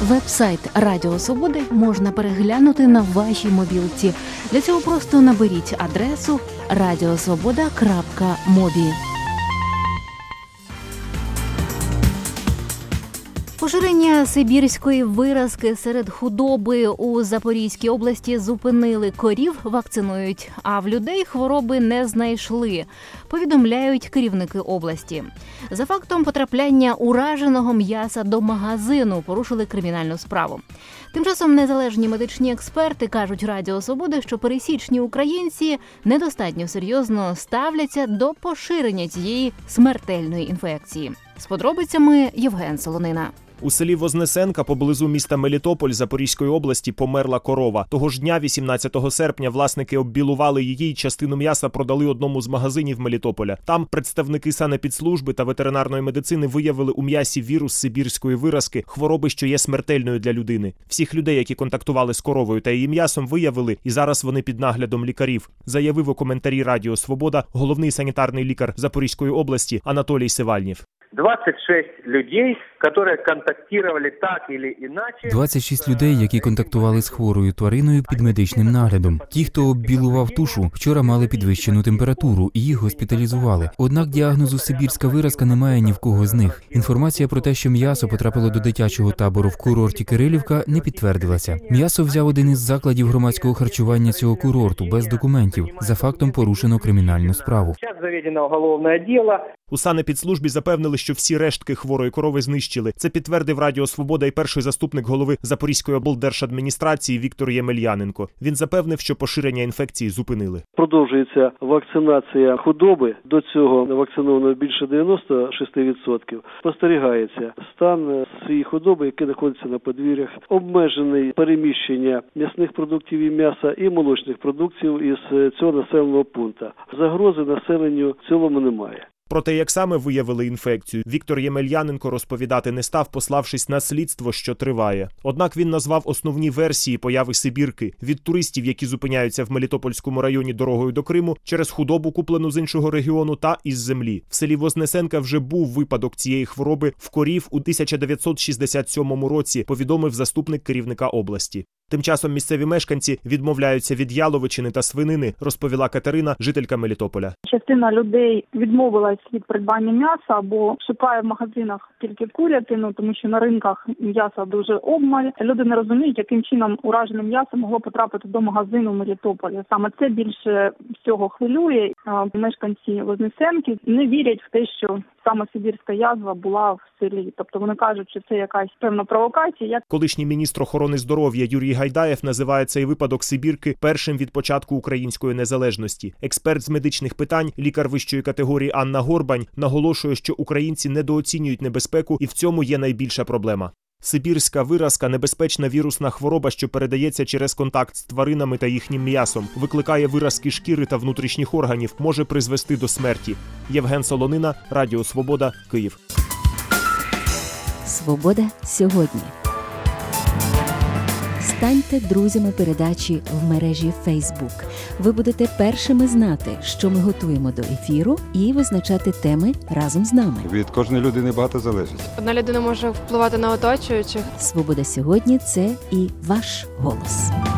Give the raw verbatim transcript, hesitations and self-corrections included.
Веб-сайт Радіо Свобода можна переглянути на вашій мобілці. Для цього просто наберіть адресу радіосвобода крапка мобі. Поширення сибірської виразки серед худоби у Запорізькій області зупинили, корів вакцинують, а в людей хвороби не знайшли, повідомляють керівники області. За фактом потрапляння ураженого м'яса до магазину порушили кримінальну справу. Тим часом незалежні медичні експерти кажуть Радіо Свобода, що пересічні українці недостатньо серйозно ставляться до поширення цієї смертельної інфекції. З подробицями Євген Солонина. У селі Вознесенка поблизу міста Мелітополь Запорізької області померла корова. Того ж дня, вісімнадцятого серпня, власники оббілували її і частину м'яса продали одному з магазинів Мелітополя. Там представники санепідслужби та ветеринарної медицини виявили у м'ясі вірус сибірської виразки, хвороби, що є смертельною для людини. Всіх людей, які контактували з коровою та її м'ясом, виявили, і зараз вони під наглядом лікарів, заявив у коментарі Радіо Свобода головний санітарний лікар Запорізької області Анатолій Сивальнів. двадцять шість людей, які контактували так или іначе. двадцять шість людей, які контактували з хворою твариною під медичним наглядом. Ті, хто оббілував тушу, вчора мали підвищену температуру і їх госпіталізували. Однак діагнозу сибірська виразка немає ні в кого з них. Інформація про те, що м'ясо потрапило до дитячого табору в курорті Кирилівка, не підтвердилася. М'ясо взяв один із закладів громадського харчування цього курорту без документів. За фактом порушено кримінальну справу. Зараз заведено уголовне діло. У санепідслужбі запевнили, що всі рештки хворої корови знищили. Це підтвердив Радіо Свобода і перший заступник голови Запорізької облдержадміністрації Віктор Ємельяненко. Він запевнив, що поширення інфекції зупинили. Продовжується вакцинація худоби. До цього вакциновано більше дев'яносто шість відсотків. Спостерігається стан цієї худоби, яка знаходиться на подвір'ях. Обмежене переміщення м'ясних продуктів і м'яса і молочних продуктів із цього населеного пункту. Загрози населенню в цілому немає. Про те, як саме виявили інфекцію, Віктор Ємельяненко розповідати не став, пославшись на слідство, що триває. Однак він назвав основні версії появи сибірки – від туристів, які зупиняються в Мелітопольському районі дорогою до Криму, через худобу, куплену з іншого регіону, та із землі. В селі Вознесенка вже був випадок цієї хвороби в корів у тисяча дев'ятсот шістдесят сьомому році, повідомив заступник керівника області. Тим часом місцеві мешканці відмовляються від яловичини та свинини, розповіла Катерина, жителька Мелітополя. Частина людей відмовилась від придбання м'яса або шукає в магазинах тільки курятину, тому що на ринках м'яса дуже обмаль. Люди не розуміють, яким чином уражене м'ясо могло потрапити до магазину в Мелітополі. Саме це більше всього хвилює. Мешканці Вознесенки не вірять в те, що саме сибірська язва була в селі. Тобто вони кажуть, що це якась певна провокація. Колишній міністр охорони здоров'я Юрій Гайдаєв називає цей випадок сибірки першим від початку української незалежності. Експерт з медичних питань, лікар вищої категорії Анна Горбань, наголошує, що українці недооцінюють небезпеку і в цьому є найбільша проблема. Сибірська виразка – небезпечна вірусна хвороба, що передається через контакт з тваринами та їхнім м'ясом, викликає виразки шкіри та внутрішніх органів, може призвести до смерті. Євген Солонина, Радіо Свобода, Київ. Свобода сьогодні. Станьте друзями передачі в мережі Facebook. Ви будете першими знати, що ми готуємо до ефіру, і визначати теми разом з нами. Від кожної людини багато залежить. Одна людина може впливати на оточуючих. Свобода сьогодні – це і ваш голос.